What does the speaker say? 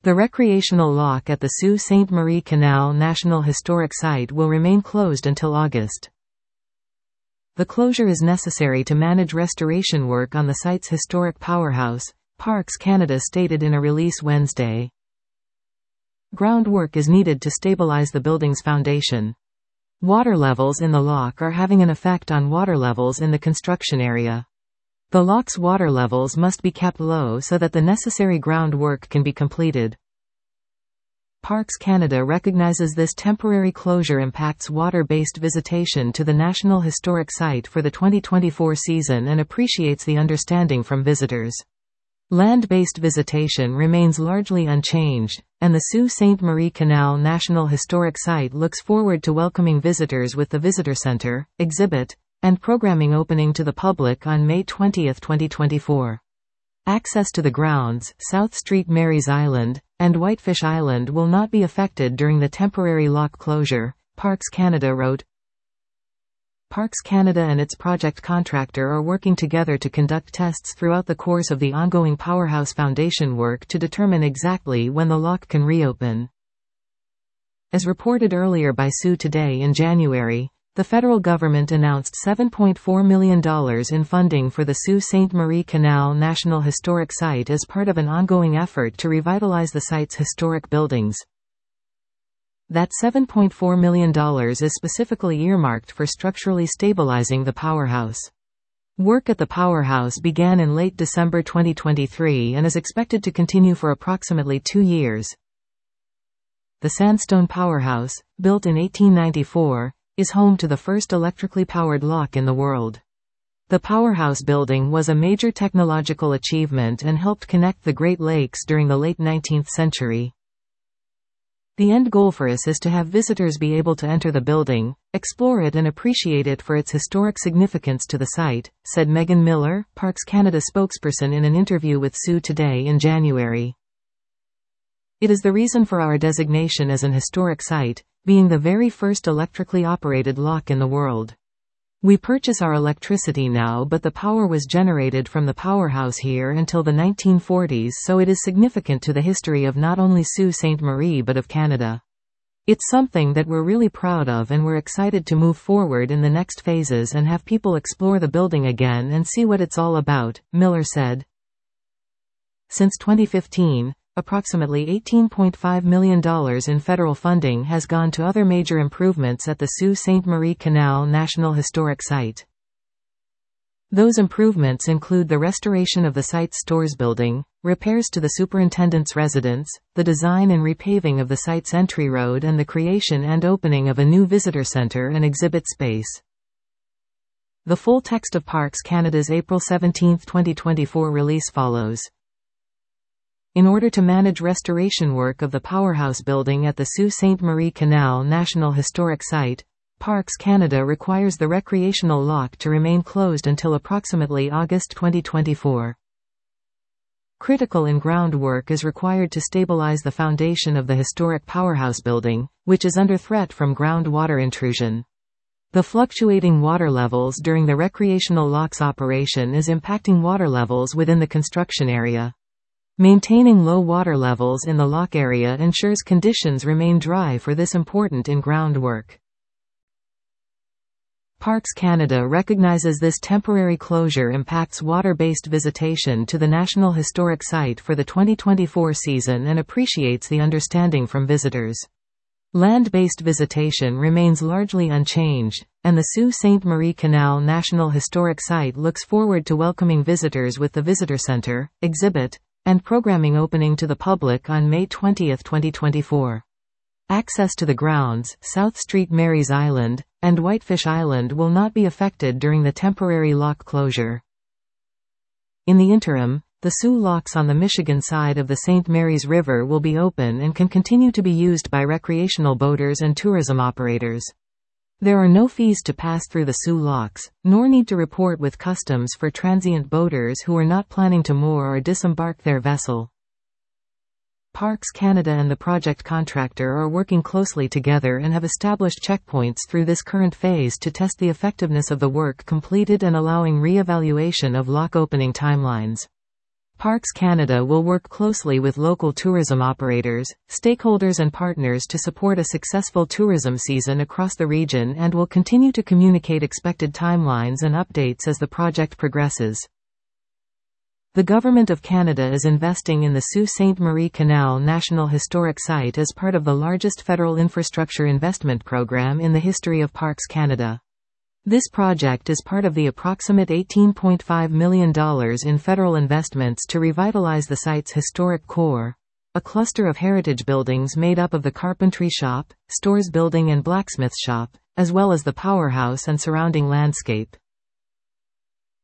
The recreational lock at the Sault Ste. Marie Canal National Historic Site will remain closed until August. The closure is necessary to manage restoration work on the site's historic powerhouse, Parks Canada stated in a release Wednesday. Groundwork is needed to stabilize the building's foundation. Water levels in the lock are having an effect on water levels in the construction area. The lock's water levels must be kept low so that the necessary groundwork can be completed. Parks Canada recognizes this temporary closure impacts water-based visitation to the National Historic Site for the 2024 season and appreciates the understanding from visitors. Land-based visitation remains largely unchanged, and the Sault Ste. Marie Canal National Historic Site looks forward to welcoming visitors with the Visitor Centre, exhibit, and programming opening to the public on May 20, 2024. Access to the grounds, South Street Mary's Island, and Whitefish Island will not be affected during the temporary lock closure, Parks Canada wrote. Parks Canada and its project contractor are working together to conduct tests throughout the course of the ongoing powerhouse foundation work to determine exactly when the lock can reopen. As reported earlier by Sault Today in January, the federal government announced $7.4 million in funding for the Sault Ste. Marie Canal National Historic Site as part of an ongoing effort to revitalize the site's historic buildings. That $7.4 million is specifically earmarked for structurally stabilizing the powerhouse. Work at the powerhouse began in late December 2023 and is expected to continue for approximately 2 years. The sandstone powerhouse, built in 1894, is home to the first electrically powered lock in the world. The powerhouse building was a major technological achievement and helped connect the Great Lakes during the late 19th century. The end goal for us is to have visitors be able to enter the building, explore it and appreciate it for its historic significance to the site, said Megan Miller, Parks Canada spokesperson in an interview with Sault Today in January. It is the reason for our designation as an historic site, being the very first electrically operated lock in the world. We purchase our electricity now, but the power was generated from the powerhouse here until the 1940s, so it is significant to the history of not only Sault Ste. Marie but of Canada. It's something that we're really proud of and we're excited to move forward in the next phases and have people explore the building again and see what it's all about, Miller said. Since 2015, approximately $18.5 million in federal funding has gone to other major improvements at the Sault Ste. Marie Canal National Historic Site. Those improvements include the restoration of the site's stores building, repairs to the superintendent's residence, the design and repaving of the site's entry road and the creation and opening of a new visitor center and exhibit space. The full text of Parks Canada's April 17, 2024 release follows. In order to manage restoration work of the powerhouse building at the Sault Ste. Marie Canal National Historic Site, Parks Canada requires the recreational lock to remain closed until approximately August 2024. Critical in-ground work is required to stabilize the foundation of the historic powerhouse building, which is under threat from groundwater intrusion. The fluctuating water levels during the recreational lock's operation is impacting water levels within the construction area. Maintaining low water levels in the lock area ensures conditions remain dry for this important in-ground work. Parks Canada recognizes this temporary closure impacts water-based visitation to the National Historic Site for the 2024 season and appreciates the understanding from visitors. Land-based visitation remains largely unchanged, and the Sault Ste. Marie Canal National Historic Site looks forward to welcoming visitors with the Visitor Centre, exhibit, and programming opening to the public on May 20, 2024. Access to the grounds, South Street Mary's Island, and Whitefish Island will not be affected during the temporary lock closure. In the interim, the Sault locks on the Michigan side of the St. Mary's River will be open and can continue to be used by recreational boaters and tourism operators. There are no fees to pass through the Sault locks, nor need to report with customs for transient boaters who are not planning to moor or disembark their vessel. Parks Canada and the project contractor are working closely together and have established checkpoints through this current phase to test the effectiveness of the work completed and allowing re-evaluation of lock opening timelines. Parks Canada will work closely with local tourism operators, stakeholders and partners to support a successful tourism season across the region and will continue to communicate expected timelines and updates as the project progresses. The Government of Canada is investing in the Sault Ste. Marie Canal National Historic Site as part of the largest federal infrastructure investment program in the history of Parks Canada. This project is part of the approximate $18.5 million in federal investments to revitalize the site's historic core, a cluster of heritage buildings made up of the carpentry shop, stores building and blacksmith shop, as well as the powerhouse and surrounding landscape.